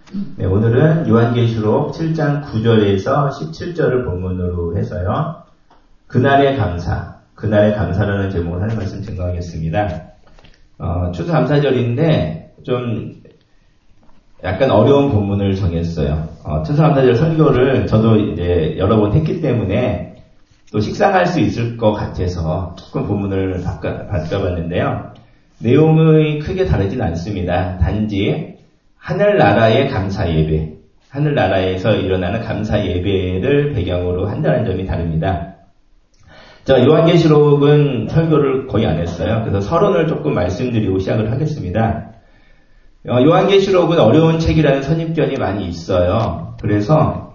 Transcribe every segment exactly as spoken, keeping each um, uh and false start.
네, 오늘은 요한계시록 칠 장 구 절에서 십칠 절을 본문으로 해서요. 그날의 감사, 그날의 감사라는 제목을 하는 말씀 증거하겠습니다. 어, 추수 감사절인데 좀 약간 어려운 본문을 정했어요. 어, 추수 감사절 설교를 저도 이제 여러 번 했기 때문에 또 식상할 수 있을 것 같아서 조금 본문을 바꿔, 바꿔봤는데요. 내용이 크게 다르진 않습니다. 단지 하늘나라의 감사 예배, 하늘나라에서 일어나는 감사 예배를 배경으로 한다는 점이 다릅니다. 제가 요한계시록은 설교를 거의 안 했어요. 그래서 서론을 조금 말씀드리고 시작을 하겠습니다. 어, 요한계시록은 어려운 책이라는 선입견이 많이 있어요. 그래서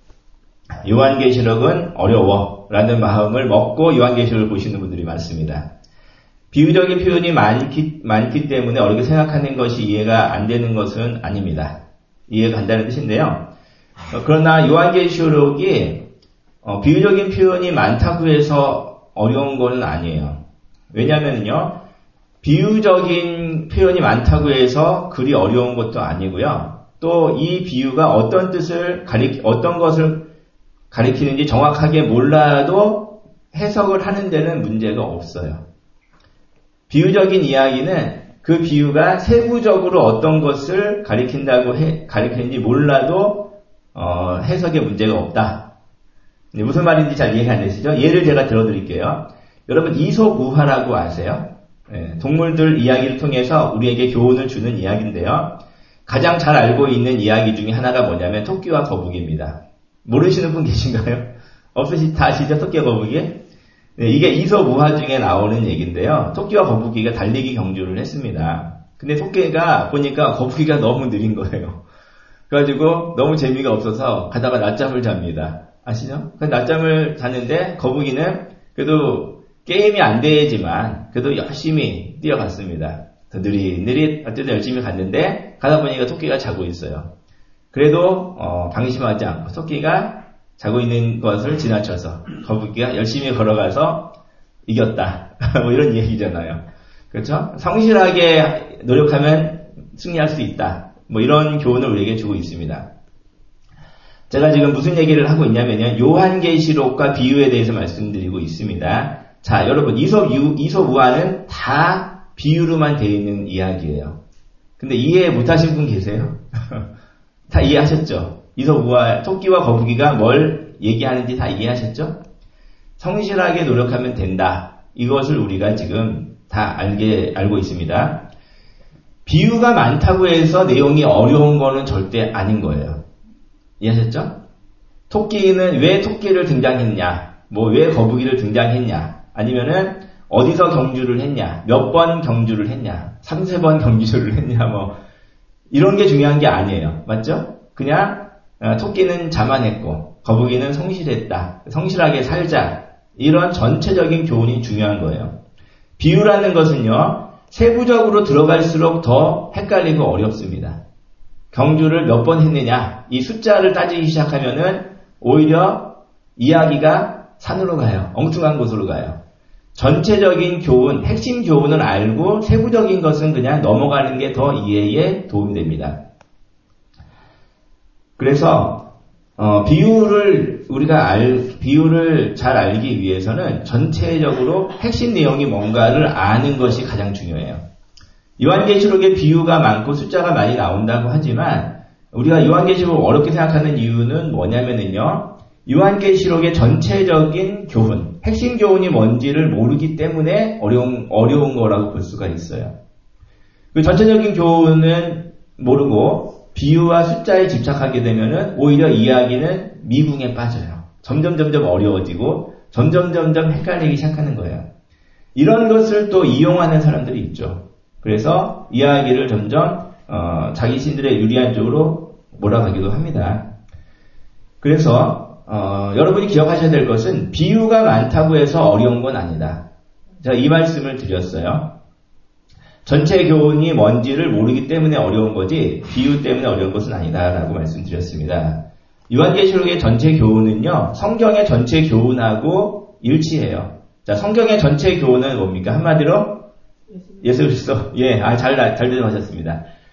요한계시록은 어려워라는 마음을 먹고 요한계시록을 보시는 분들이 많습니다. 비유적인 표현이 많기, 많기 때문에 어렵게 생각하는 것이 이해가 안 되는 것은 아닙니다. 이해가 간다는 뜻인데요. 어, 그러나 요한계시록이 어, 비유적인 표현이 많다고 해서 어려운 건 아니에요. 왜냐하면요, 비유적인 표현이 많다고 해서 글이 어려운 것도 아니고요. 또 이 비유가 어떤 뜻을 가리, 어떤 것을 가리키는지 정확하게 몰라도 해석을 하는 데는 문제가 없어요. 비유적인 이야기는 그 비유가 세부적으로 어떤 것을 가리킨다고 해, 가리키는지 몰라도 어, 해석에 문제가 없다. 무슨 말인지 잘 이해가 안 되시죠? 예를 제가 들어드릴게요. 여러분 이솝우화라고 아세요? 네, 동물들 이야기를 통해서 우리에게 교훈을 주는 이야기인데요. 가장 잘 알고 있는 이야기 중에 하나가 뭐냐면 토끼와 거북이입니다. 모르시는 분 계신가요? 없으시, 다 아시죠? 토끼와 거북이? 네, 이게 이솝우화 중에 나오는 얘기인데요. 토끼와 거북이가 달리기 경주를 했습니다. 근데 토끼가 보니까 거북이가 너무 느린 거예요. 그래가지고 너무 재미가 없어서 가다가 낮잠을 잡니다. 아시죠? 낮잠을 잤는데 거북이는 그래도 게임이 안 되지만 그래도 열심히 뛰어갔습니다. 더 느릿느릿 어쨌든 열심히 갔는데 가다 보니까 토끼가 자고 있어요. 그래도 어, 방심하지 않고 토끼가 자고 있는 것을 지나쳐서 거북이가 열심히 걸어가서 이겼다. 뭐 이런 얘기잖아요. 그렇죠? 성실하게 노력하면 승리할 수 있다. 뭐 이런 교훈을 우리에게 주고 있습니다. 제가 지금 무슨 얘기를 하고 있냐면요. 요한계시록과 비유에 대해서 말씀드리고 있습니다. 자, 여러분 이솝, 이솝우화는 다 비유로만 되어 있는 이야기예요. 근데 이해 못하신 분 계세요? 다 이해하셨죠? 이솝우화, 토끼와 거북이가 뭘 얘기하는지 다 이해하셨죠? 성실하게 노력하면 된다. 이것을 우리가 지금 다 알게, 알고 있습니다. 비유가 많다고 해서 내용이 어려운 거는 절대 아닌 거예요. 이해하셨죠? 토끼는 왜 토끼를 등장했냐? 뭐 왜 거북이를 등장했냐? 아니면은 어디서 경주를 했냐? 몇 번 경주를 했냐? 삼세 번 경주를 했냐? 뭐 이런 게 중요한 게 아니에요. 맞죠? 그냥 토끼는 자만했고 거북이는 성실했다. 성실하게 살자. 이런 전체적인 교훈이 중요한 거예요. 비유라는 것은요. 세부적으로 들어갈수록 더 헷갈리고 어렵습니다. 경주를 몇 번 했느냐. 이 숫자를 따지기 시작하면은 오히려 이야기가 산으로 가요. 엉뚱한 곳으로 가요. 전체적인 교훈, 핵심 교훈을 알고 세부적인 것은 그냥 넘어가는 게 더 이해에 도움이 됩니다. 그래서 어, 비유를 우리가 알, 비유를 잘 알기 위해서는 전체적으로 핵심 내용이 뭔가를 아는 것이 가장 중요해요. 요한계시록에 비유가 많고 숫자가 많이 나온다고 하지만 우리가 요한계시록을 어렵게 생각하는 이유는 뭐냐면은요. 요한계시록의 전체적인 교훈, 핵심 교훈이 뭔지를 모르기 때문에 어려운, 어려운 거라고 볼 수가 있어요. 그 전체적인 교훈은 모르고 비유와 숫자에 집착하게 되면은 오히려 이야기는 미궁에 빠져요. 점점 점점 어려워지고 점점 점점 헷갈리기 시작하는 거예요. 이런 것을 또 이용하는 사람들이 있죠. 그래서 이야기를 점점 어, 자기 신들의 유리한 쪽으로 몰아가기도 합니다. 그래서 어, 여러분이 기억하셔야 될 것은 비유가 많다고 해서 어려운 건 아니다. 제가 이 말씀을 드렸어요. 전체 교훈이 뭔지를 모르기 때문에 어려운 거지 비유 때문에 어려운 것은 아니다라고 말씀드렸습니다. 요한계시록의 전체 교훈은요. 성경의 전체 교훈하고 일치해요. 자, 성경의 전체 교훈은 뭡니까? 한마디로 예수 그리스도. 예, 아, 잘, 잘 대답하셨습니다.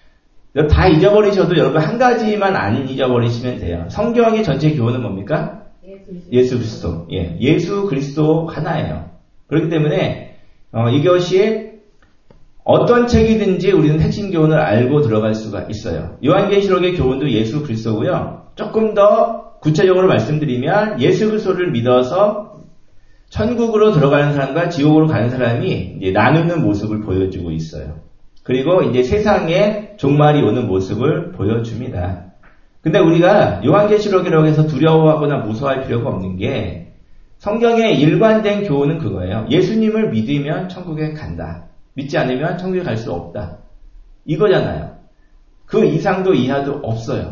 다 잊어버리셔도 여러분 한 가지만 안 잊어버리시면 돼요. 성경의 전체 교훈은 뭡니까? 예수 그리스도. 예, 예수 그리스도 하나예요. 그렇기 때문에 어, 이것이 어떤 책이든지 우리는 핵심 교훈을 알고 들어갈 수가 있어요. 요한계시록의 교훈도 예수 그리스도고요. 조금 더 구체적으로 말씀드리면 예수 그리스도를 믿어서 천국으로 들어가는 사람과 지옥으로 가는 사람이 이제 나누는 모습을 보여주고 있어요. 그리고 이제 세상에 종말이 오는 모습을 보여줍니다. 근데 우리가 요한계시록이라고 해서 두려워하거나 무서워할 필요가 없는 게 성경의 일관된 교훈은 그거예요. 예수님을 믿으면 천국에 간다. 믿지 않으면 천국에 갈 수 없다. 이거잖아요. 그 이상도 이하도 없어요.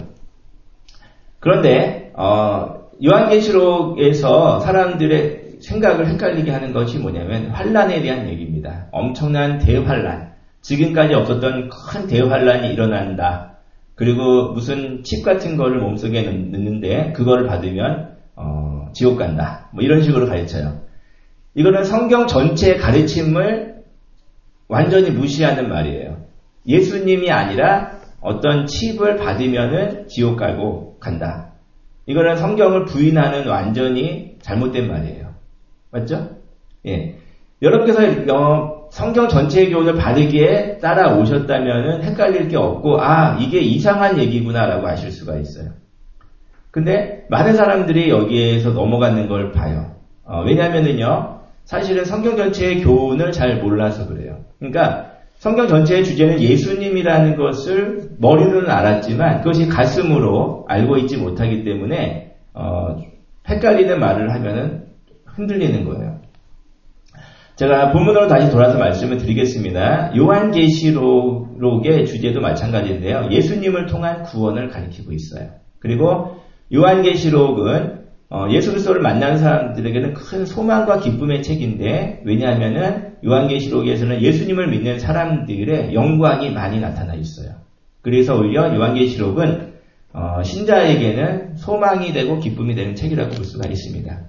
그런데 어, 요한계시록에서 사람들의 생각을 헷갈리게 하는 것이 뭐냐면 환란에 대한 얘기입니다. 엄청난 대환란. 지금까지 없었던 큰 대환란이 일어난다. 그리고 무슨 칩 같은 거를 몸속에 넣는데 그거를 받으면 어, 지옥 간다. 뭐 이런 식으로 가르쳐요. 이거는 성경 전체의 가르침을 완전히 무시하는 말이에요. 예수님이 아니라 어떤 칩을 받으면은 지옥 가고 간다. 이거는 성경을 부인하는 완전히 잘못된 말이에요. 맞죠? 예. 여러분께서 어, 성경 전체의 교훈을 바르게 따라오셨다면은 헷갈릴 게 없고, 아, 이게 이상한 얘기구나라고 아실 수가 있어요. 근데 많은 사람들이 여기에서 넘어가는 걸 봐요. 어, 왜냐면은요, 사실은 성경 전체의 교훈을 잘 몰라서 그래요. 그러니까 성경 전체의 주제는 예수님이라는 것을 머리로는 알았지만 그것이 가슴으로 알고 있지 못하기 때문에 어, 헷갈리는 말을 하면은 흔들리는 거예요. 제가 본문으로 다시 돌아서 말씀을 드리겠습니다. 요한계시록의 주제도 마찬가지인데요. 예수님을 통한 구원을 가리키고 있어요. 그리고 요한계시록은 어, 예수 그리스도를 만나는 사람들에게는 큰 소망과 기쁨의 책인데, 왜냐하면은 요한계시록에서는 예수님을 믿는 사람들의 영광이 많이 나타나 있어요. 그래서 오히려 요한계시록은 어, 신자에게는 소망이 되고 기쁨이 되는 책이라고 볼 수가 있습니다.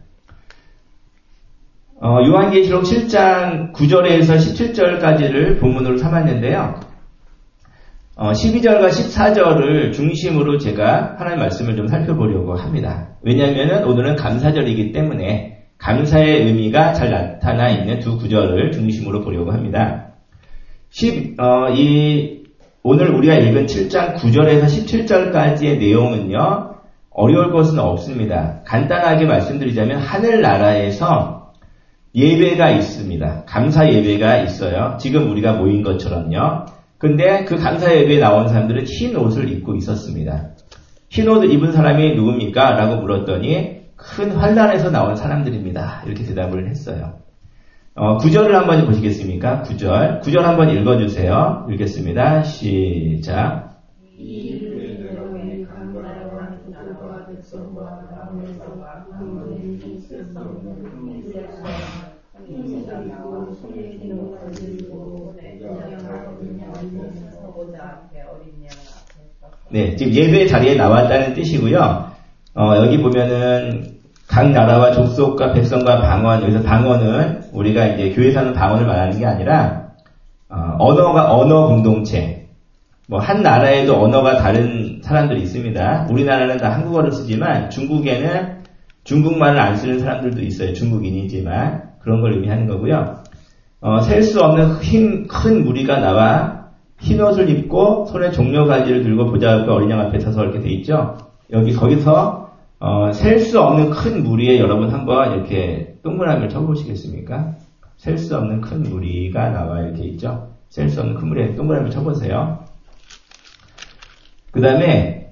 어, 요한계시록 칠 장 구 절에서 십칠 절까지를 본문으로 삼았는데요. 어, 십이 절과 십사 절을 중심으로 제가 하나님의 말씀을 좀 살펴보려고 합니다. 왜냐하면 오늘은 감사절이기 때문에 감사의 의미가 잘 나타나 있는 두 구절을 중심으로 보려고 합니다. 십, 어, 이, 오늘 우리가 읽은 칠 장 구 절에서 십칠 절까지의 내용은요, 어려울 것은 없습니다. 간단하게 말씀드리자면 하늘나라에서 예배가 있습니다. 감사 예배가 있어요. 지금 우리가 모인 것처럼요. 근데 그 감사 예배에 나온 사람들은 흰 옷을 입고 있었습니다. 흰 옷을 입은 사람이 누굽니까? 라고 물었더니 큰 환란에서 나온 사람들입니다. 이렇게 대답을 했어요. 어, 구 절을 한번 보시겠습니까? 구 절. 구 절 한번 읽어주세요. 읽겠습니다. 시작. 네, 지금 예배 자리에 나왔다는 뜻이고요. 어, 여기 보면은 각 나라와 족속과 백성과 방언, 여기서 방언은 우리가 이제 교회에서는 방언을 말하는 게 아니라 어, 언어가 언어 공동체. 뭐 한 나라에도 언어가 다른 사람들이 있습니다. 우리나라는 다 한국어를 쓰지만 중국에는 중국말을 안 쓰는 사람들도 있어요. 중국인이지만 그런 걸 의미하는 거고요. 어, 셀 수 없는 흰, 큰 무리가 나와 흰 옷을 입고 손에 종려가지를 들고 보좌 앞에 어린 양 앞에 서서 이렇게 돼 있죠. 여기 거기서 어, 셀 수 없는 큰 무리에 여러분 한번 이렇게 동그라미를 쳐보시겠습니까? 셀 수 없는 큰 무리가 나와 이렇게 있죠. 셀 수 없는 큰 무리에 동그라미 쳐보세요. 그 다음에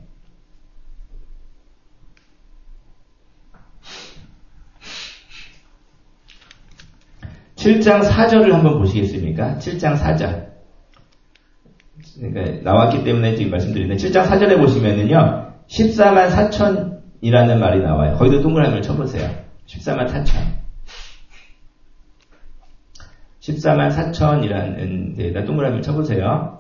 칠 장 사 절을 한번 보시겠습니까? 칠 장 사 절. 그러니까 나왔기 때문에 지금 말씀드리는데 칠 장 사 절에 보시면은요. 십사만 사천이라는 말이 나와요. 거기도 동그라미를 쳐보세요. 십사만 사천. 십사만 사천이라는 데에다 동그라미를 쳐보세요.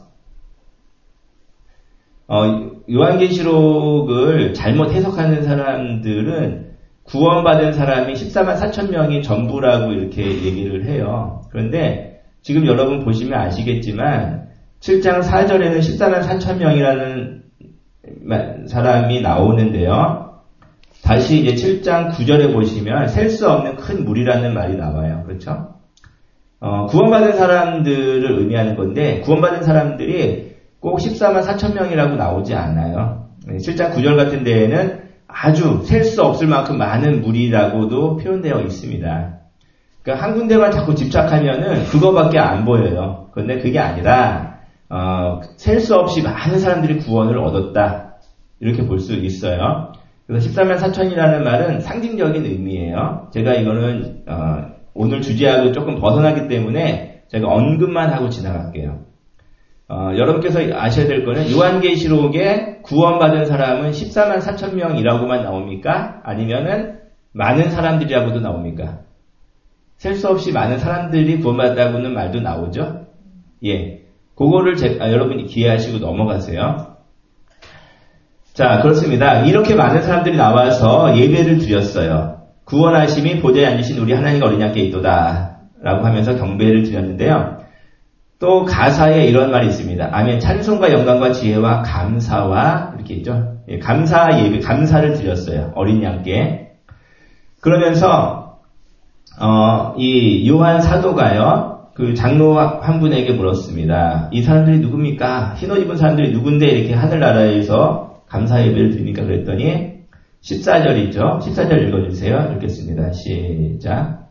어, 요한계시록을 잘못 해석하는 사람들은 구원받은 사람이 십사만 사천 명이 전부라고 이렇게 얘기를 해요. 그런데 지금 여러분 보시면 아시겠지만 칠 장 사 절에는 십사만 사천 명이라는 사람이 나오는데요. 다시 이제 칠 장 구 절에 보시면 셀 수 없는 큰 무리라는 말이 나와요. 그렇죠? 어, 구원받은 사람들을 의미하는 건데 구원받은 사람들이 꼭 십사만 사천 명이라고 나오지 않아요. 칠 장 구 절 같은 데에는 아주 셀 수 없을 만큼 많은 무리라고도 표현되어 있습니다. 그러니까 한 군데만 자꾸 집착하면은 그거밖에 안 보여요. 그런데 그게 아니라 어, 셀 수 없이 많은 사람들이 구원을 얻었다. 이렇게 볼 수 있어요. 그래서 십사만 사천이라는 말은 상징적인 의미예요. 제가 이거는 어, 오늘 주제하고 조금 벗어나기 때문에 제가 언급만 하고 지나갈게요. 어, 여러분께서 아셔야 될 거는 요한계시록에 구원받은 사람은 십사만 사천 명이라고만 나옵니까? 아니면은 많은 사람들이라고도 나옵니까? 셀 수 없이 많은 사람들이 구원받았다고는 말도 나오죠? 예. 그거를 제, 아, 여러분이 기회하시고 넘어가세요. 자, 그렇습니다. 이렇게 많은 사람들이 나와서 예배를 드렸어요. 구원하심이 보좌에 앉으신 우리 하나님 어린 양께 있도다 라고 하면서 경배를 드렸는데요. 또 가사에 이런 말이 있습니다. 아멘. 찬송과 영광과 지혜와 감사와 이렇게 있죠. 예, 감사 예배, 감사를 드렸어요. 어린 양께. 그러면서 어, 이 요한 사도가요. 그 장로 한 분에게 물었습니다. 이 사람들이 누굽니까? 흰옷 입은 사람들이 누군데 이렇게 하늘나라에서 감사 예배를 드립니까? 그랬더니 십사 절이죠. 십사 절 읽어주세요. 읽겠습니다. 시작.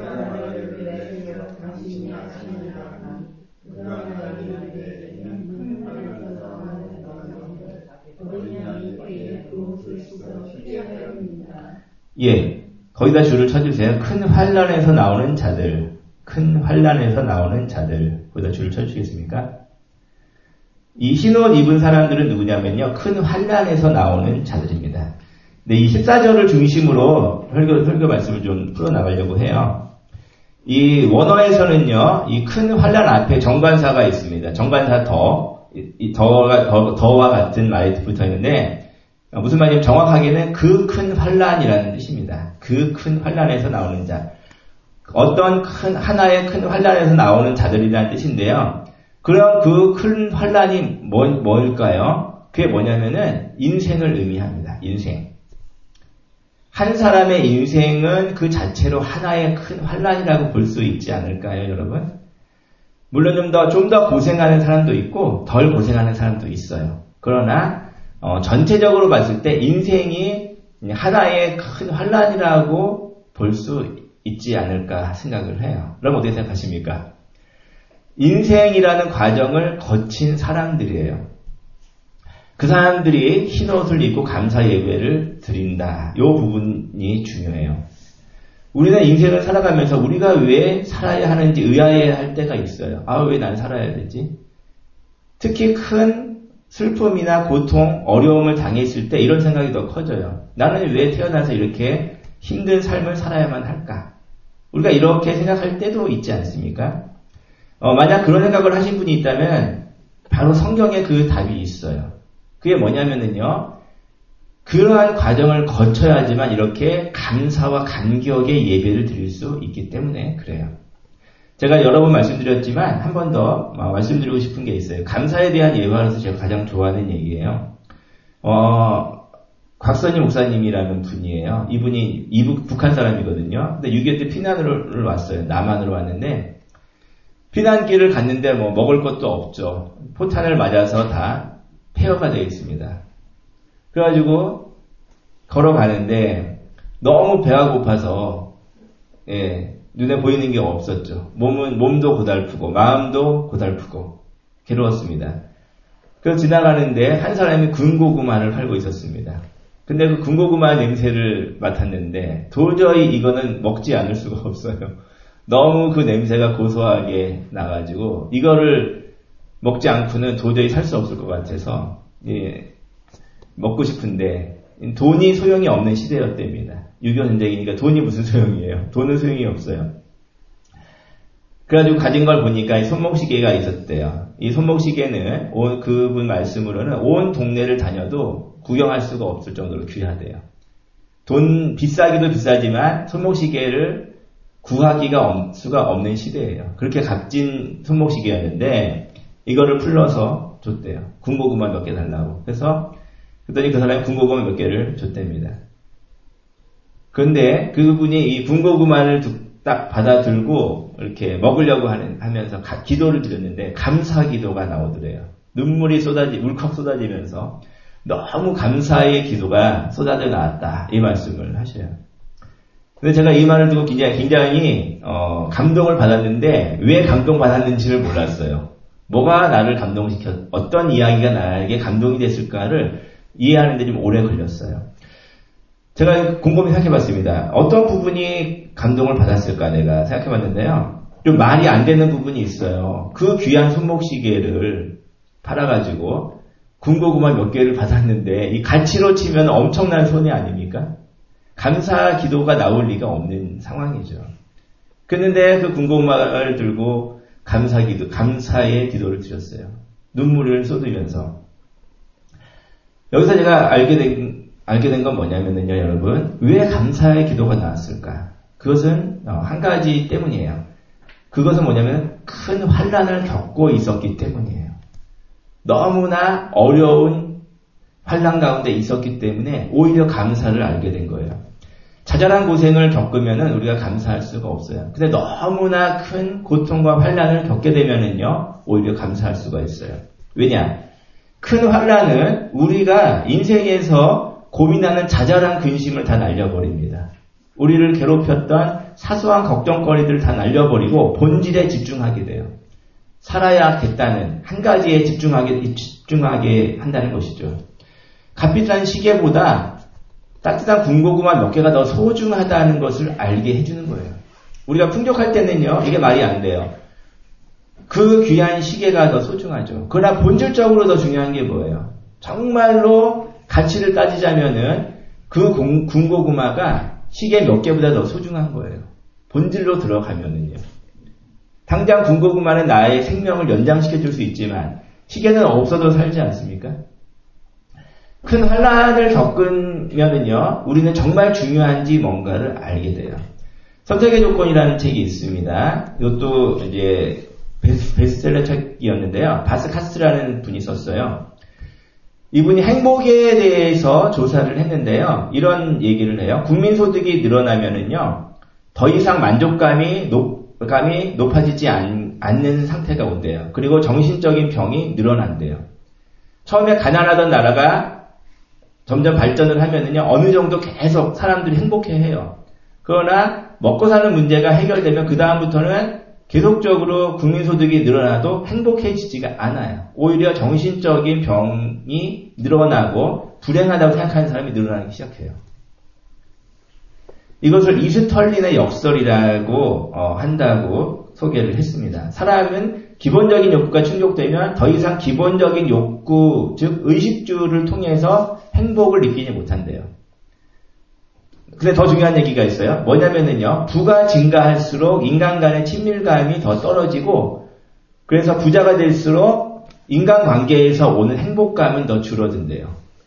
예, 거기다 줄을 쳐주세요. 큰 환란에서 나오는 자들, 큰 환란에서 나오는 자들, 거기다 줄을 쳐주시겠습니까? 이 흰옷 입은 사람들은 누구냐면요, 큰 환란에서 나오는 자들입니다. 근데 이 십사 절을 중심으로 설교, 설교 말씀을 좀 풀어나가려고 해요. 이 원어에서는요, 이 큰 환란 앞에 정관사가 있습니다. 정관사 더, 이 더가, 더, 더와 같은 말이 붙어 있는데, 무슨 말이냐면 정확하게는 그 큰 환란이라는 뜻입니다. 그 큰 환란에서 나오는 자. 어떤 큰, 하나의 큰 환란에서 나오는 자들이라는 뜻인데요. 그럼 그 큰 환란이 뭐, 뭘까요? 그게 뭐냐면은 인생을 의미합니다. 인생. 한 사람의 인생은 그 자체로 하나의 큰 환란이라고 볼 수 있지 않을까요, 여러분? 물론 좀 더, 좀 더 고생하는 사람도 있고, 덜 고생하는 사람도 있어요. 그러나, 어, 전체적으로 봤을 때 인생이 하나의 큰 환란이라고 볼 수 있지 않을까 생각을 해요. 그럼 어떻게 생각하십니까? 인생이라는 과정을 거친 사람들이에요. 그 사람들이 흰옷을 입고 감사 예배를 드린다. 이 부분이 중요해요. 우리는 인생을 살아가면서 우리가 왜 살아야 하는지 의아해할 때가 있어요. 아, 왜 난 살아야 되지? 특히 큰 슬픔이나 고통, 어려움을 당했을 때 이런 생각이 더 커져요. 나는 왜 태어나서 이렇게 힘든 삶을 살아야만 할까? 우리가 이렇게 생각할 때도 있지 않습니까? 어, 만약 그런 생각을 하신 분이 있다면 바로 성경에 그 답이 있어요. 그게 뭐냐면은요, 그러한 과정을 거쳐야지만 이렇게 감사와 감격의 예배를 드릴 수 있기 때문에 그래요. 제가 여러 번 말씀드렸지만 한 번 더 말씀드리고 싶은 게 있어요. 감사에 대한 예화로서 제가 가장 좋아하는 얘기예요. 어, 곽선희 목사님이라는 분이에요. 이분이 이북 북한 사람이거든요. 근데 육이오 때 피난을 왔어요. 남한으로 왔는데 피난길을 갔는데 뭐 먹을 것도 없죠. 포탄을 맞아서 다 폐허가 되어 있습니다. 그래가지고 걸어가는데 너무 배가 고파서 예. 눈에 보이는 게 없었죠. 몸은, 몸도 고달프고, 마음도 고달프고, 괴로웠습니다. 그래서 지나가는데, 한 사람이 군고구마를 팔고 있었습니다. 근데 그 군고구마 냄새를 맡았는데, 도저히 이거는 먹지 않을 수가 없어요. 너무 그 냄새가 고소하게 나가지고, 이거를 먹지 않고는 도저히 살 수 없을 것 같아서, 예, 먹고 싶은데, 돈이 소용이 없는 시대였답니다. 육이오 전쟁이니까 돈이 무슨 소용이에요. 돈은 소용이 없어요. 그래가지고 가진 걸 보니까 손목시계가 있었대요. 이 손목시계는 온, 그분 말씀으로는 온 동네를 다녀도 구경할 수가 없을 정도로 귀하대요. 돈 비싸기도 비싸지만 손목시계를 구하기가 없, 수가 없는 시대예요. 그렇게 값진 손목시계였는데 이거를 풀러서 줬대요. 군고구마 몇 개 달라고. 그래서 그랬더니 그 사람이 군고구마 몇 개를 줬답니다. 그런데 그분이 이 군고구마를 딱 받아들고 이렇게 먹으려고 하는, 하면서 가, 기도를 드렸는데 감사 기도가 나오더래요. 눈물이 쏟아지, 울컥 쏟아지면서 너무 감사의 기도가 쏟아져 나왔다. 이 말씀을 하셔요. 근데 제가 이 말을 듣고 굉장히, 굉장히, 어, 감동을 받았는데, 왜 감동받았는지를 몰랐어요. 뭐가 나를 감동시켰, 어떤 이야기가 나에게 감동이 됐을까를 이해하는 데 좀 오래 걸렸어요. 제가 곰곰이 생각해 봤습니다. 어떤 부분이 감동을 받았을까 내가 생각해 봤는데요. 좀 말이 안 되는 부분이 있어요. 그 귀한 손목시계를 팔아가지고, 군고구마 몇 개를 받았는데, 이 가치로 치면 엄청난 손해 아닙니까? 감사 기도가 나올 리가 없는 상황이죠. 그런데 그 군고구마를 들고 감사 기도, 감사의 기도를 드렸어요. 눈물을 쏟으면서. 여기서 제가 알게 된, 알게 된 건 뭐냐면요, 여러분. 왜 감사의 기도가 나왔을까? 그것은 한 가지 때문이에요. 그것은 뭐냐면 큰 환난을 겪고 있었기 때문이에요. 너무나 어려운 환난 가운데 있었기 때문에 오히려 감사를 알게 된 거예요. 자잘한 고생을 겪으면은 우리가 감사할 수가 없어요. 근데 너무나 큰 고통과 환난을 겪게 되면은요, 오히려 감사할 수가 있어요. 왜냐? 큰 환난은 우리가 인생에서 고민하는 자잘한 근심을 다 날려버립니다. 우리를 괴롭혔던 사소한 걱정거리들을 다 날려버리고 본질에 집중하게 돼요. 살아야겠다는 한 가지에 집중하게, 집중하게 한다는 것이죠. 값비싼 시계보다 따뜻한 군고구마 몇 개가 더 소중하다는 것을 알게 해주는 거예요. 우리가 풍족할 때는요, 이게 말이 안 돼요. 그 귀한 시계가 더 소중하죠. 그러나 본질적으로 더 중요한 게 뭐예요? 정말로 가치를 따지자면은 그 공, 군고구마가 시계 몇 개보다 더 소중한 거예요. 본질로 들어가면은요. 당장 군고구마는 나의 생명을 연장시켜줄 수 있지만 시계는 없어도 살지 않습니까? 큰 환난을 겪으면은요, 우리는 정말 중요한지 뭔가를 알게 돼요. 선택의 조건이라는 책이 있습니다. 이것도 이제 베스트셀러 책이었는데요. 바스카스라는 분이 썼어요. 이분이 행복에 대해서 조사를 했는데요. 이런 얘기를 해요. 국민소득이 늘어나면은요, 더 이상 만족감이 높, 감이 높아지지 않, 않는 상태가 온대요. 그리고 정신적인 병이 늘어난대요. 처음에 가난하던 나라가 점점 발전을 하면은요, 어느 정도 계속 사람들이 행복해해요. 그러나 먹고 사는 문제가 해결되면 그 다음부터는 계속적으로 국민소득이 늘어나도 행복해지지가 않아요. 오히려 정신적인 병이 늘어나고 불행하다고 생각하는 사람이 늘어나기 시작해요. 이것을 이스털린의 역설이라고 어, 한다고 소개를 했습니다. 사람은 기본적인 욕구가 충족되면 더 이상 기본적인 욕구, 즉 의식주를 통해서 행복을 느끼지 못한대요. 근데 더 중요한 얘기가 있어요. 뭐냐면은요, 부가 증가할수록 인간 간의 친밀감이 더 떨어지고, 그래서 부자가 될수록 인간관계에서 오는 행복감은 더 줄어든대요.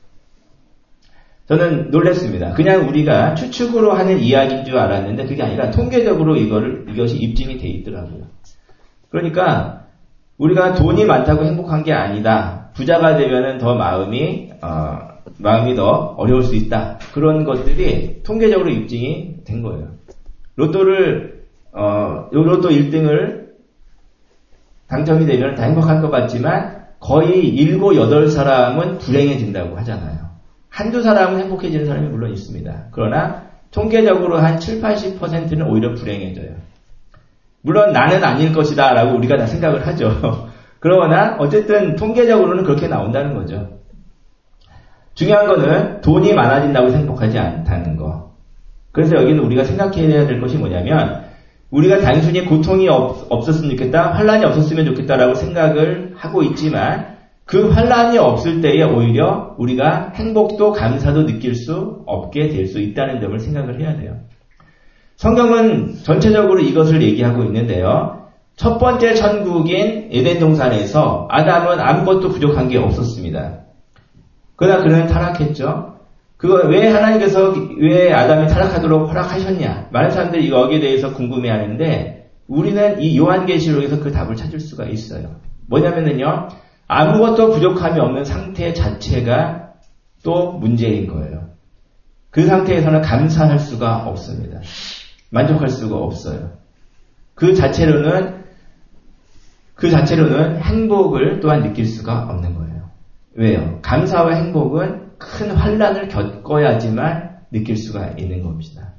저는 놀랐습니다. 그냥 우리가 추측으로 하는 이야기인 줄 알았는데 그게 아니라 통계적으로 이거를, 이것이 입증이 돼 있더라고요. 그러니까 우리가 돈이 많다고 행복한 게 아니다. 부자가 되면은 더 마음이 어, 마음이 더 어려울 수 있다. 그런 것들이 통계적으로 입증이 된 거예요. 로또를 어, 로또 일 등을 당첨이 되면 다 행복할 것 같지만 거의 일곱, 여덟 사람은 불행해진다고 하잖아요. 한두 사람은 행복해지는 사람이 물론 있습니다. 그러나 통계적으로 한 칠, 팔십 퍼센트는 오히려 불행해져요. 물론 나는 아닐 것이다 라고 우리가 다 생각을 하죠. 그러나 어쨌든 통계적으로는 그렇게 나온다는 거죠. 중요한 거는 돈이 많아진다고 행복하지 않다는 거. 그래서 여기는 우리가 생각해야 될 것이 뭐냐면 우리가 단순히 고통이 없, 없었으면 좋겠다, 환난이 없었으면 좋겠다라고 생각을 하고 있지만 그 환난이 없을 때에 오히려 우리가 행복도 감사도 느낄 수 없게 될 수 있다는 점을 생각을 해야 돼요. 성경은 전체적으로 이것을 얘기하고 있는데요. 첫 번째 천국인 에덴 동산에서 아담은 아무것도 부족한 게 없었습니다. 그러나 그는 타락했죠. 그거 왜 하나님께서 왜 아담이 타락하도록 허락하셨냐? 많은 사람들이 여기에 대해서 궁금해하는데 우리는 이 요한계시록에서 그 답을 찾을 수가 있어요. 뭐냐면은요, 아무것도 부족함이 없는 상태 자체가 또 문제인 거예요. 그 상태에서는 감사할 수가 없습니다. 만족할 수가 없어요. 그 자체로는 그 자체로는 행복을 또한 느낄 수가 없는 거예요. 왜요? 감사와 행복은 큰 환란을 겪어야지만 느낄 수가 있는 겁니다.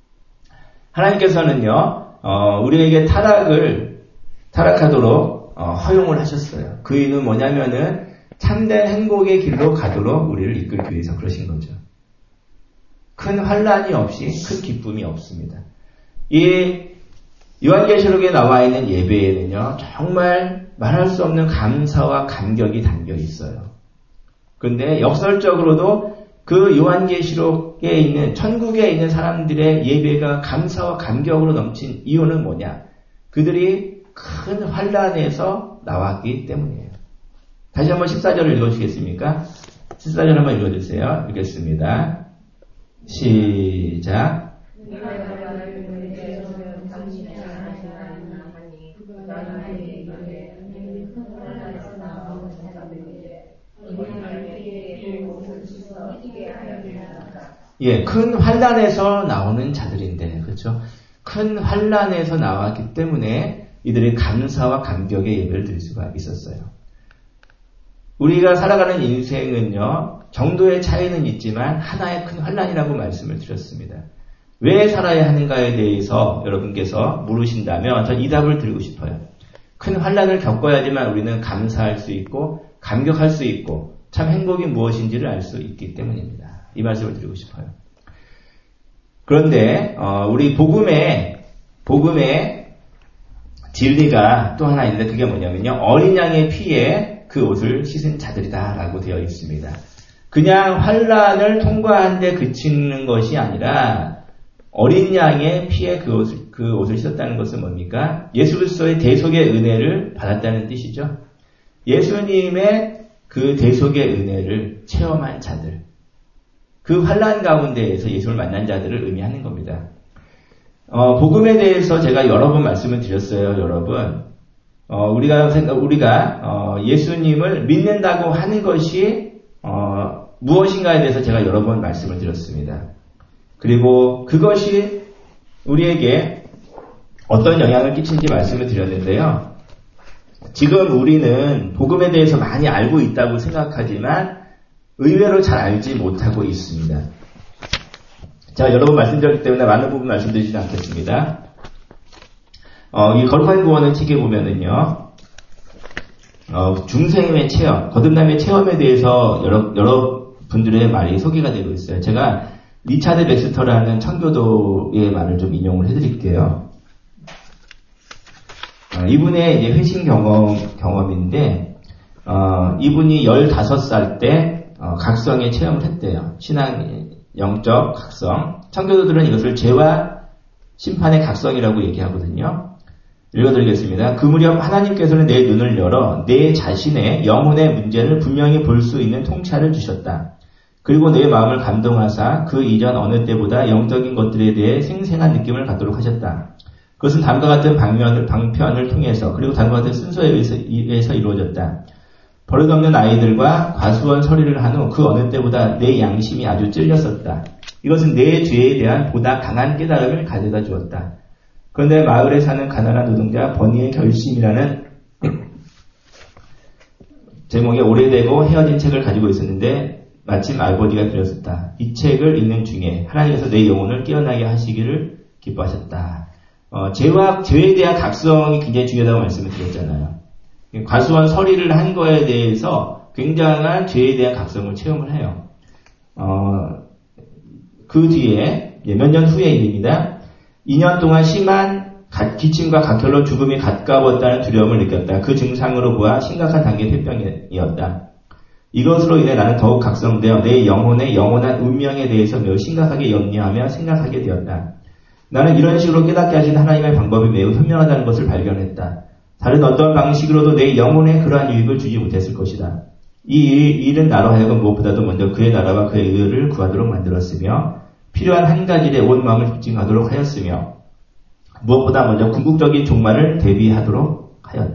하나님께서는요, 어, 우리에게 타락을 타락하도록 어, 허용을 하셨어요. 그 이유는 뭐냐면은 참된 행복의 길로 가도록 우리를 이끌기 위해서 그러신 거죠. 큰 환란이 없이 큰 기쁨이 없습니다. 이 요한계시록에 나와 있는 예배에는요, 정말 말할 수 없는 감사와 감격이 담겨 있어요. 그런데 역설적으로도 그 요한계시록에 있는 천국에 있는 사람들의 예배가 감사와 감격으로 넘친 이유는 뭐냐? 그들이 큰 환란에서 나왔기 때문이에요. 다시 한번 십사 절을 읽어주시겠습니까? 십사 절 한번 읽어주세요. 읽겠습니다. 시작. 예, 큰 환란에서 나오는 자들인데, 그렇죠? 큰 환란에서 나왔기 때문에 이들이 감사와 감격의 예배를 드릴 수가 있었어요. 우리가 살아가는 인생은요, 정도의 차이는 있지만 하나의 큰 환란이라고 말씀을 드렸습니다. 왜 살아야 하는가에 대해서 여러분께서 물으신다면 전 이 답을 드리고 싶어요. 큰 환란을 겪어야지만 우리는 감사할 수 있고 감격할 수 있고 참 행복이 무엇인지를 알 수 있기 때문입니다. 이 말씀을 드리고 싶어요. 그런데 어, 우리 복음의 복음의 진리가 또 하나 있는데 그게 뭐냐면요, 어린 양의 피에 그 옷을 씻은 자들이다라고 되어 있습니다. 그냥 환란을 통과한 데 그치는 것이 아니라 어린 양의 피에 그 옷을, 그 옷을 씻었다는 것은 뭡니까? 예수 그리스도의 대속의 은혜를 받았다는 뜻이죠. 예수님의 그 대속의 은혜를 체험한 자들, 그 환란 가운데에서 예수를 만난 자들을 의미하는 겁니다. 어, 복음에 대해서 제가 여러 번 말씀을 드렸어요, 여러분. 어, 우리가 생각, 우리가 어, 예수님을 믿는다고 하는 것이 어, 무엇인가에 대해서 제가 여러 번 말씀을 드렸습니다. 그리고 그것이 우리에게 어떤 영향을 끼치는지 말씀을 드렸는데요. 지금 우리는 복음에 대해서 많이 알고 있다고 생각하지만 의외로 잘 알지 못하고 있습니다. 제가 여러 번 말씀드렸기 때문에 많은 부분 말씀드리지는 않겠습니다. 어, 이 거룩한 구원의 책에 보면은요, 어, 중생의 체험, 거듭남의 체험에 대해서 여러, 여러 분들의 말이 소개가 되고 있어요. 제가 리차드 백스터라는 청교도의 말을 좀 인용을 해드릴게요. 어, 이분의 이제 회심 경험, 경험인데, 어, 이분이 열다섯 살 때, 어, 각성의 체험을 했대요. 신앙, 영적 각성. 청교도들은 이것을 죄와 심판의 각성이라고 얘기하거든요. 읽어드리겠습니다. 그 무렵 하나님께서는 내 눈을 열어 내 자신의 영혼의 문제를 분명히 볼 수 있는 통찰을 주셨다. 그리고 내 마음을 감동하사 그 이전 어느 때보다 영적인 것들에 대해 생생한 느낌을 갖도록 하셨다. 그것은 다음과 같은 방면을, 방편을 통해서 그리고 다음과 같은 순서에 의해서, 의해서 이루어졌다. 버릇없는 아이들과 과수원 서리를 한 후 그 어느 때보다 내 양심이 아주 찔렸었다. 이것은 내 죄에 대한 보다 강한 깨달음을 가져다 주었다. 그런데 마을에 사는 가난한 노동자 버니의 결심이라는 제목의 오래되고 헤어진 책을 가지고 있었는데 마침 아버지가 드렸었다. 이 책을 읽는 중에 하나님께서 내 영혼을 깨어나게 하시기를 기뻐하셨다. 어, 죄와 죄에 대한 각성이 굉장히 중요하다고 말씀을 드렸잖아요. 과수원 서리를 한 거에 대해서 굉장한 죄에 대한 각성을 체험을 해요. 어, 그 뒤에 몇 년 후의 일입니다. 이 년 동안 심한 기침과 각혈로 죽음이 가까웠다는 두려움을 느꼈다. 그 증상으로 보아 심각한 단계 폐병이었다. 이것으로 인해 나는 더욱 각성되어 내 영혼의 영원한 운명에 대해서 매우 심각하게 염려하며 생각하게 되었다. 나는 이런 식으로 깨닫게 하신 하나님의 방법이 매우 현명하다는 것을 발견했다. 다른 어떤 방식으로도 내 영혼에 그러한 유익을 주지 못했을 것이다. 이 일은 나로 하여금 무엇보다도 먼저 그의 나라와 그의 의를 구하도록 만들었으며 필요한 한 가지에 온 마음을 집중하도록 하였으며 무엇보다 먼저 궁극적인 종말을 대비하도록 하였다.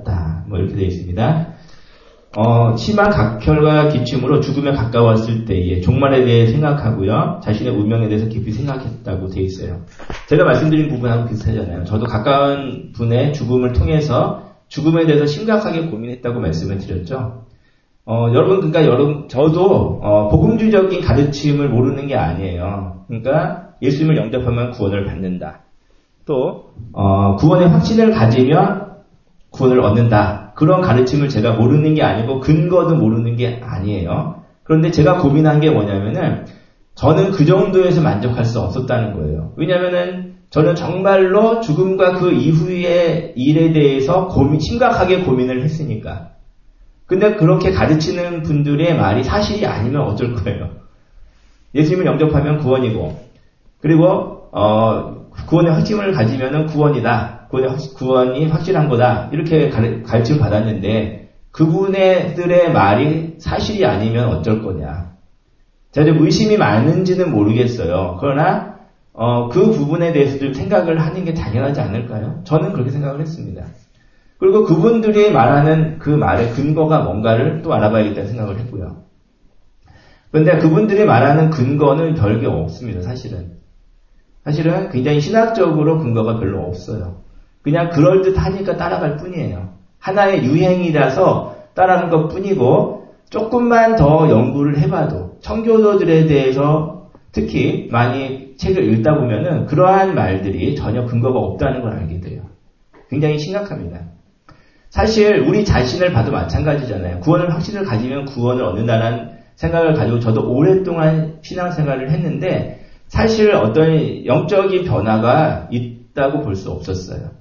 뭐 이렇게 되어 있습니다. 어, 심한 각혈과 기침으로 죽음에 가까웠을 때에 종말에 대해 생각하고요. 자신의 운명에 대해서 깊이 생각했다고 되어 있어요. 제가 말씀드린 부분하고 비슷하잖아요. 저도 가까운 분의 죽음을 통해서 죽음에 대해서 심각하게 고민했다고 말씀을 드렸죠. 어, 여러분, 그러니까 여러분, 저도 어, 복음주의적인 가르침을 모르는 게 아니에요. 그러니까 예수님을 영접하면 구원을 받는다. 또 어, 구원의 확신을 가지면 구원을 얻는다. 그런 가르침을 제가 모르는 게 아니고 근거도 모르는 게 아니에요. 그런데 제가 고민한 게 뭐냐면은 저는 그 정도에서 만족할 수 없었다는 거예요. 왜냐면은 저는 정말로 죽음과 그 이후의 일에 대해서 고민, 심각하게 고민을 했으니까. 근데 그렇게 가르치는 분들의 말이 사실이 아니면 어쩔 거예요. 예수님을 영접하면 구원이고, 그리고 어, 구원의 확신을 가지면은 구원이다. 구원의, 구원이 확실한 거다. 이렇게 가르침을 받았는데 그분들의 말이 사실이 아니면 어쩔 거냐. 제가 좀 의심이 많은지는 모르겠어요. 그러나 어, 그 부분에 대해서 좀 생각을 하는 게 당연하지 않을까요? 저는 그렇게 생각을 했습니다. 그리고 그분들이 말하는 그 말의 근거가 뭔가를 또 알아봐야겠다는 생각을 했고요. 그런데 그분들이 말하는 근거는 별게 없습니다. 사실은. 사실은 굉장히 신학적으로 근거가 별로 없어요. 그냥 그럴듯하니까 따라갈 뿐이에요. 하나의 유행이라서 따라하는 것 뿐이고 조금만 더 연구를 해봐도 청교도들에 대해서 특히 많이 책을 읽다 보면은 그러한 말들이 전혀 근거가 없다는 걸 알게 돼요. 굉장히 심각합니다. 사실 우리 자신을 봐도 마찬가지잖아요. 구원을 확신을 가지면 구원을 얻는다는 생각을 가지고 저도 오랫동안 신앙생활을 했는데 사실 어떤 영적인 변화가 있다고 볼 수 없었어요.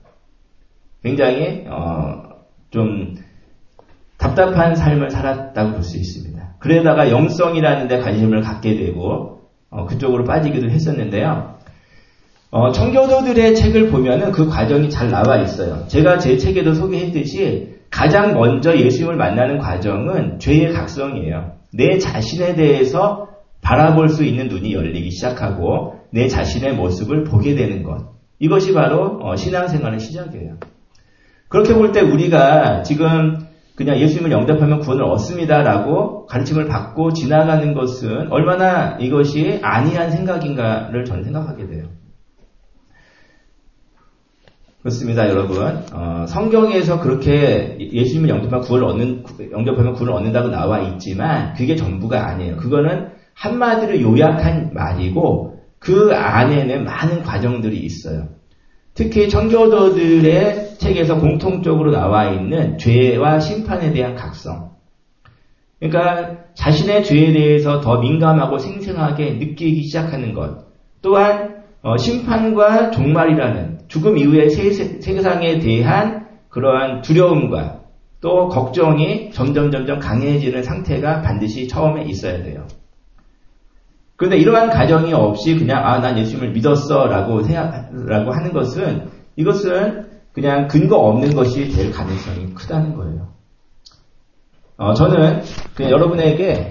굉장히 어, 좀 답답한 삶을 살았다고 볼 수 있습니다. 그러다가 영성이라는 데 관심을 갖게 되고 어, 그쪽으로 빠지기도 했었는데요. 어, 청교도들의 책을 보면은 그 과정이 잘 나와 있어요. 제가 제 책에도 소개했듯이 가장 먼저 예수님을 만나는 과정은 죄의 각성이에요. 내 자신에 대해서 바라볼 수 있는 눈이 열리기 시작하고 내 자신의 모습을 보게 되는 것. 이것이 바로 어, 신앙생활의 시작이에요. 그렇게 볼 때 우리가 지금 그냥 예수님을 영접하면 구원을 얻습니다라고 가르침을 받고 지나가는 것은 얼마나 이것이 안이한 생각인가를 저는 생각하게 돼요. 그렇습니다, 여러분. 어, 성경에서 그렇게 예수님을 영접하면 구원을 얻는, 영접하면 구원을 얻는다고 나와 있지만 그게 전부가 아니에요. 그거는 한마디로 요약한 말이고 그 안에는 많은 과정들이 있어요. 특히 청교도들의 책에서 공통적으로 나와 있는 죄와 심판에 대한 각성. 그러니까 자신의 죄에 대해서 더 민감하고 생생하게 느끼기 시작하는 것. 또한 어, 심판과 종말이라는 죽음 이후의 세, 세상에 대한 그러한 두려움과 또 걱정이 점점 점점 강해지는 상태가 반드시 처음에 있어야 돼요. 그런데 이러한 가정이 없이 그냥 아, 난 예수님을 믿었어 라고 생각라고 하는 것은 이것은 그냥 근거 없는 것이 될 가능성이 크다는 거예요. 어, 저는 그냥 여러분에게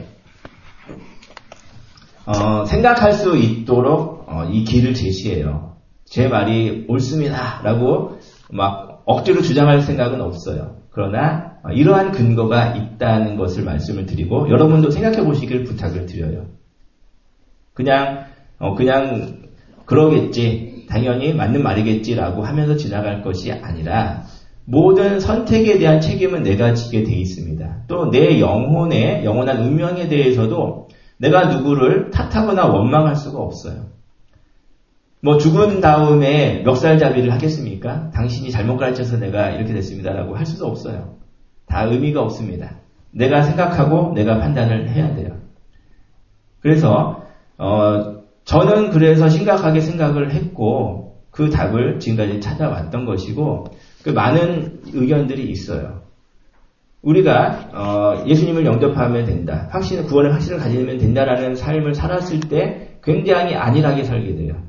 어, 생각할 수 있도록 어, 이 길을 제시해요. 제 말이 옳습니다 라고 막 억지로 주장할 생각은 없어요. 그러나 어, 이러한 근거가 있다는 것을 말씀을 드리고 여러분도 생각해 보시길 부탁을 드려요. 그냥 어, 그냥 그러겠지, 당연히 맞는 말이겠지라고 하면서 지나갈 것이 아니라 모든 선택에 대한 책임은 내가 지게 돼 있습니다. 또 내 영혼의 영원한 운명에 대해서도 내가 누구를 탓하거나 원망할 수가 없어요. 뭐 죽은 다음에 멱살잡이를 하겠습니까? 당신이 잘못 가르쳐서 내가 이렇게 됐습니다라고 할 수도 없어요. 다 의미가 없습니다. 내가 생각하고 내가 판단을 해야 돼요. 그래서 어, 저는 그래서 심각하게 생각을 했고 그 답을 지금까지 찾아왔던 것이고 그 많은 의견들이 있어요. 우리가 어, 예수님을 영접하면 된다. 확신, 구원의 확신을 가지면 된다라는 삶을 살았을 때 굉장히 안일하게 살게 돼요.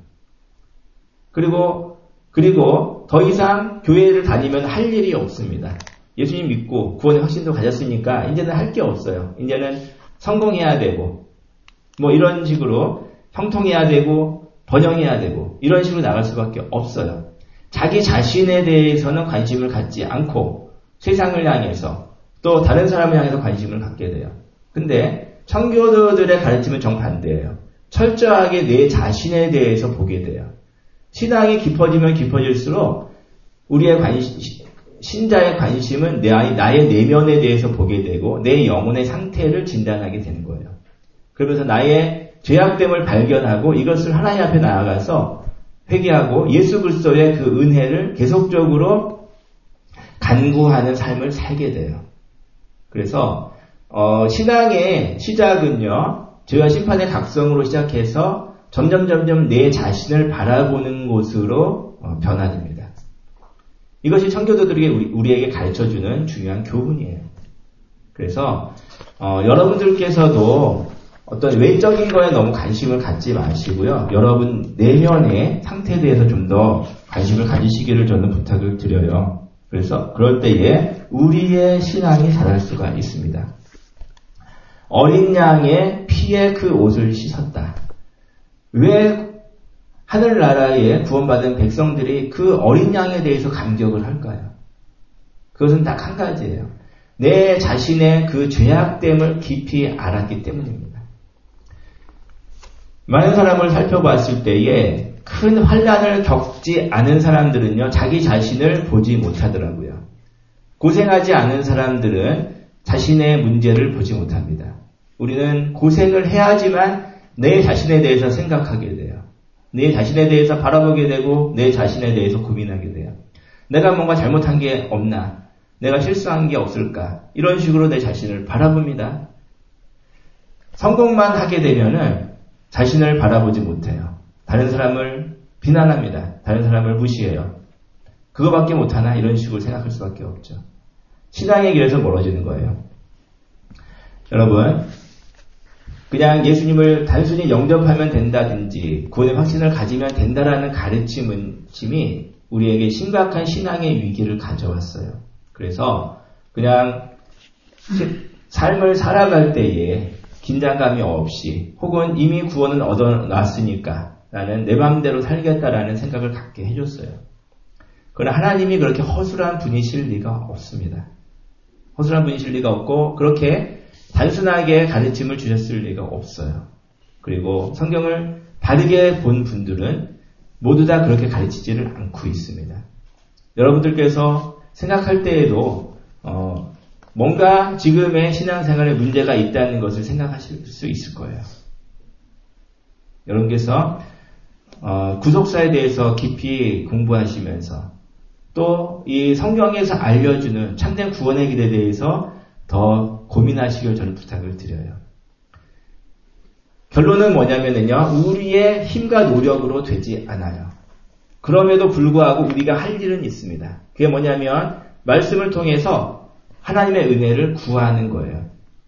그리고 그리고 더 이상 교회를 다니면 할 일이 없습니다. 예수님 믿고 구원의 확신도 가졌으니까 이제는 할 게 없어요. 이제는 성공해야 되고 뭐 이런 식으로 형통해야 되고 번영해야 되고 이런 식으로 나갈 수밖에 없어요. 자기 자신에 대해서는 관심을 갖지 않고 세상을 향해서 또 다른 사람을 향해서 관심을 갖게 돼요. 근데 청교도들의 가르침은 정반대예요. 철저하게 내 자신에 대해서 보게 돼요. 신앙이 깊어지면 깊어질수록 우리의 관심, 신자의 관심은 나의, 나의 내면에 대해서 보게 되고 내 영혼의 상태를 진단하게 되는 거예요. 그러면서 나의 죄악됨을 발견하고 이것을 하나님 앞에 나아가서 회개하고 예수 그리스도의 그 은혜를 계속적으로 간구하는 삶을 살게 돼요. 그래서 어, 신앙의 시작은요, 죄와 심판의 각성으로 시작해서 점점 점점 내 자신을 바라보는 곳으로 어, 변화됩니다. 이것이 청교도들에게 우리, 우리에게 가르쳐주는 중요한 교훈이에요. 그래서 어, 여러분들께서도 어떤 외적인 거에 너무 관심을 갖지 마시고요. 여러분 내면의 상태에 대해서 좀 더 관심을 가지시기를 저는 부탁을 드려요. 그래서 그럴 때에 우리의 신앙이 자랄 수가 있습니다. 어린 양의 피에 그 옷을 씻었다. 왜 하늘나라에 구원받은 백성들이 그 어린 양에 대해서 감격을 할까요? 그것은 딱 한 가지예요. 내 자신의 그 죄악됨을 깊이 알았기 때문입니다. 많은 사람을 살펴봤을 때에 큰 환난을 겪지 않은 사람들은요, 자기 자신을 보지 못하더라고요. 고생하지 않은 사람들은 자신의 문제를 보지 못합니다. 우리는 고생을 해야지만 내 자신에 대해서 생각하게 돼요. 내 자신에 대해서 바라보게 되고 내 자신에 대해서 고민하게 돼요. 내가 뭔가 잘못한 게 없나? 내가 실수한 게 없을까? 이런 식으로 내 자신을 바라봅니다. 성공만 하게 되면은 자신을 바라보지 못해요. 다른 사람을 비난합니다. 다른 사람을 무시해요. 그거밖에 못하나? 이런 식으로 생각할 수밖에 없죠. 신앙의 길에서 멀어지는 거예요. 여러분, 그냥 예수님을 단순히 영접하면 된다든지 구원의 확신을 가지면 된다라는 가르침이 우리에게 심각한 신앙의 위기를 가져왔어요. 그래서 그냥 삶을 살아갈 때에 긴장감이 없이 혹은 이미 구원은 얻어놨으니까 나는 내 마음대로 살겠다라는 생각을 갖게 해줬어요. 그러나 하나님이 그렇게 허술한 분이실 리가 없습니다. 허술한 분이실 리가 없고 그렇게 단순하게 가르침을 주셨을 리가 없어요. 그리고 성경을 바르게 본 분들은 모두 다 그렇게 가르치지를 않고 있습니다. 여러분들께서 생각할 때에도 어, 뭔가 지금의 신앙생활에 문제가 있다는 것을 생각하실 수 있을 거예요. 여러분께서 어, 구속사에 대해서 깊이 공부하시면서 또 이 성경에서 알려주는 참된 구원의 길에 대해서 더 고민하시길 저는 부탁을 드려요. 결론은 뭐냐면요, 우리의 힘과 노력으로 되지 않아요. 그럼에도 불구하고 우리가 할 일은 있습니다. 그게 뭐냐면 말씀을 통해서 하나님의 은혜를 구하는 거예요.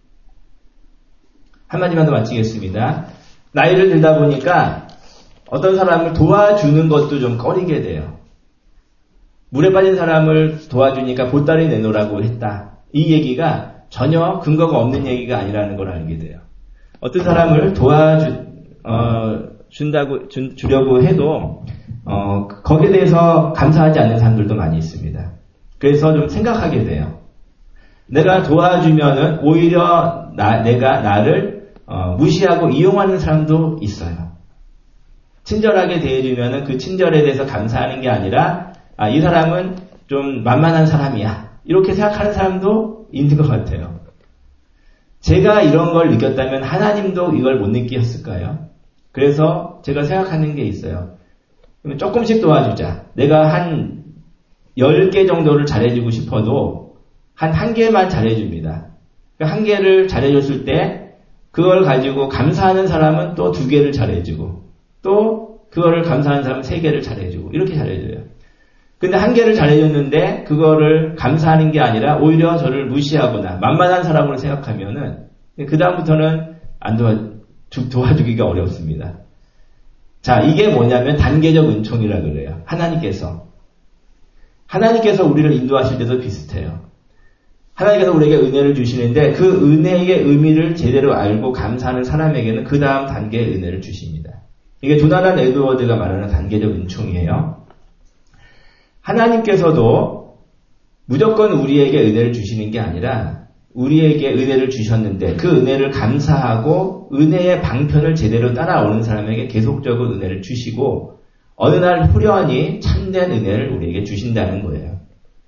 한마디만 더 마치겠습니다. 나이를 들다 보니까 어떤 사람을 도와주는 것도 좀 꺼리게 돼요. 물에 빠진 사람을 도와주니까 보따리 내놓으라고 했다. 이 얘기가 전혀 근거가 없는 얘기가 아니라는 걸 알게 돼요. 어떤 사람을 도와주, 어, 준다고, 주, 주려고 해도, 어, 거기에 대해서 감사하지 않는 사람들도 많이 있습니다. 그래서 좀 생각하게 돼요. 내가 도와주면은 오히려 나, 내가 나를, 어, 무시하고 이용하는 사람도 있어요. 친절하게 대해주면은 그 친절에 대해서 감사하는 게 아니라, 아, 이 사람은 좀 만만한 사람이야. 이렇게 생각하는 사람도 있는 것 같아요. 제가 이런 걸 느꼈다면 하나님도 이걸 못 느끼었을까요? 그래서 제가 생각하는 게 있어요. 조금씩 도와주자. 내가 한 열 개 정도를 잘해주고 싶어도 한 한 개만 잘해줍니다. 한 개를 잘해줬을 때 그걸 가지고 감사하는 사람은 또 두 개를 잘해주고 또 그거를 감사하는 사람은 세 개를 잘해주고 이렇게 잘해줘요. 근데 한 개를 잘해줬는데 그거를 감사하는 게 아니라 오히려 저를 무시하거나 만만한 사람으로 생각하면은 그 다음부터는 안 도와, 도와주기가 어렵습니다. 자, 이게 뭐냐면 단계적 은총이라 그래요. 하나님께서 하나님께서 우리를 인도하실 때도 비슷해요. 하나님께서 우리에게 은혜를 주시는데 그 은혜의 의미를 제대로 알고 감사하는 사람에게는 그 다음 단계의 은혜를 주십니다. 이게 조나단 에드워드가 말하는 단계적 은총이에요. 하나님께서도 무조건 우리에게 은혜를 주시는 게 아니라 우리에게 은혜를 주셨는데 그 은혜를 감사하고 은혜의 방편을 제대로 따라오는 사람에게 계속적으로 은혜를 주시고 어느 날 후련히 참된 은혜를 우리에게 주신다는 거예요.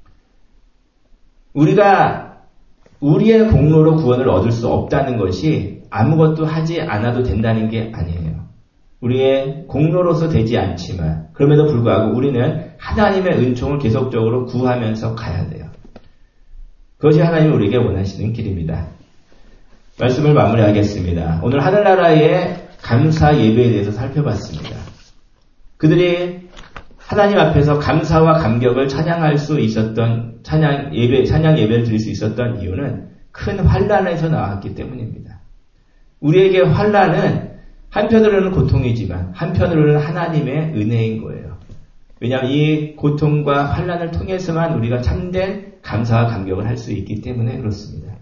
우리가 우리의 공로로 구원을 얻을 수 없다는 것이 아무것도 하지 않아도 된다는 게 아니에요. 우리의 공로로서 되지 않지만 그럼에도 불구하고 우리는 하나님의 은총을 계속적으로 구하면서 가야 돼요. 그것이 하나님이 우리에게 원하시는 길입니다. 말씀을 마무리하겠습니다. 오늘 하늘나라의 감사 예배에 대해서 살펴봤습니다. 그들이 하나님 앞에서 감사와 감격을 찬양할 수 있었던 찬양 예배, 찬양 예배를 드릴 수 있었던 이유는 큰 환란에서 나왔기 때문입니다. 우리에게 환란은 한편으로는 고통이지만 한편으로는 하나님의 은혜인 거예요. 왜냐하면 이 고통과 환란을 통해서만 우리가 참된 감사와 감격을 할 수 있기 때문에 그렇습니다.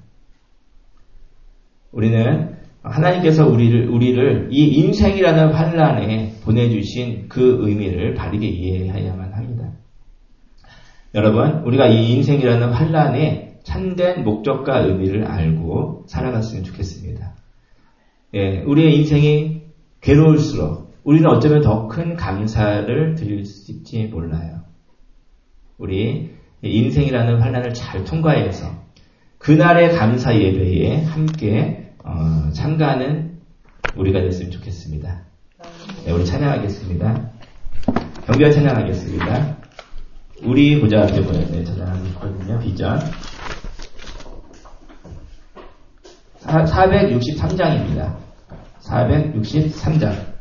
우리는 하나님께서 우리를, 우리를 이 인생이라는 환란에 보내주신 그 의미를 바르게 이해해야만 합니다. 여러분, 우리가 이 인생이라는 환란의 참된 목적과 의미를 알고 살아갔으면 좋겠습니다. 예, 우리의 인생이 괴로울수록 우리는 어쩌면 더 큰 감사를 드릴 수 있을지 몰라요. 우리 인생이라는 환난을 잘 통과해서 그날의 감사 예배에 함께 어, 참가하는 우리가 됐으면 좋겠습니다. 네, 우리 찬양하겠습니다. 경배와 찬양하겠습니다. 우리 보좌 앞에 보냈네 찬양하고 있거든요. 비전 사백육십삼 장입니다. 사백육십삼 장